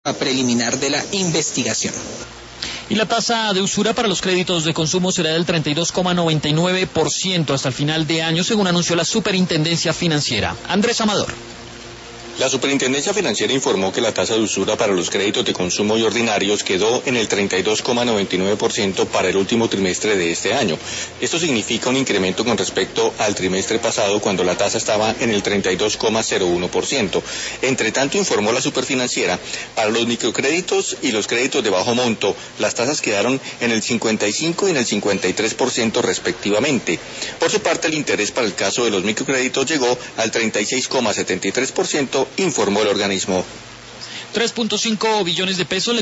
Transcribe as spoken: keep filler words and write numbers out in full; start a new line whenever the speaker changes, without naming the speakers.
preliminar de la investigación.
Y la tasa de usura para los créditos de consumo será del treinta y dos coma noventa y nueve por ciento hasta el final de año, según anunció la Superintendencia Financiera. Andrés Amador.
La Superintendencia Financiera informó que la tasa de usura para los créditos de consumo y ordinarios quedó en el treinta y dos coma noventa y nueve por ciento para el último trimestre de este año. Esto significa un incremento con respecto al trimestre pasado, cuando la tasa estaba en el treinta y dos coma cero uno por ciento. Entre tanto, informó la Superfinanciera, para los microcréditos y los créditos de bajo monto, las tasas quedaron en el cincuenta y cinco y en el cincuenta y tres por ciento respectivamente. Por su parte, el interés para el caso de los microcréditos llegó al treinta y seis coma setenta y tres por ciento, informó el organismo.
tres punto cinco billones de pesos